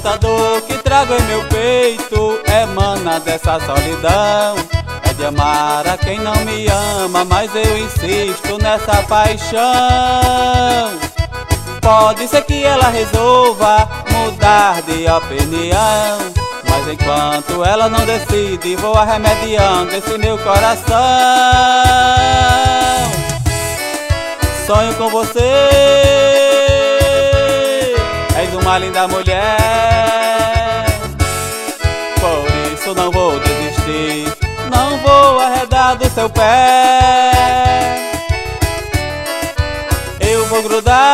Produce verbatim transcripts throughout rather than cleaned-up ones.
Tanta dor que trago em meu peito emana dessa solidão. É de amar a quem não me ama, mas eu insisto nessa paixão. Pode ser que ela resolva mudar de opinião, mas enquanto ela não decide, vou arremediando esse meu coração. Sonho com você, és uma linda mulher. Por isso não vou desistir, não vou arredar do seu pé. Eu vou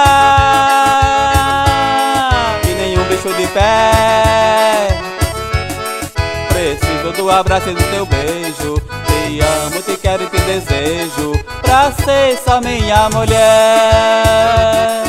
grudar que nenhum bicho de pé. Preciso do abraço e do teu beijo. Te amo, te quero e te desejo pra ser só minha mulher.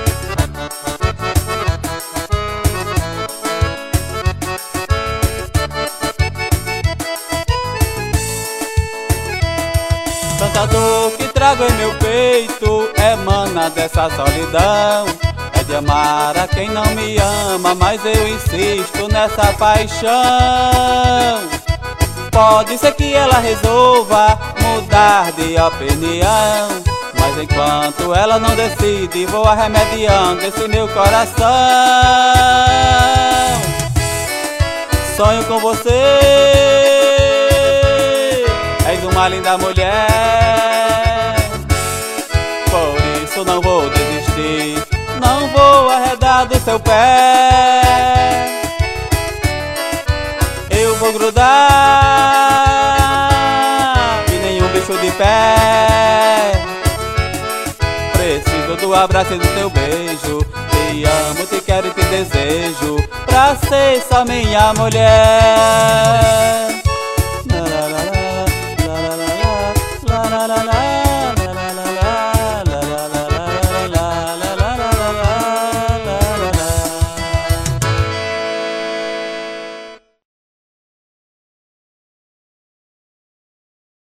Tanta dor que trago em meu peito emana dessa solidão. É de amar a quem não me ama, mas eu insisto nessa paixão. Pode ser que ela resolva mudar de opinião, mas enquanto ela não decide, vou arremediando esse meu coração. Sonho com você, és uma linda mulher. Por isso não vou desistir, não vou arredar do seu pé. Eu vou grudar que nenhum bicho de pé. Preciso do abraço e do teu beijo. Te amo, te quero e te desejo pra ser só minha mulher.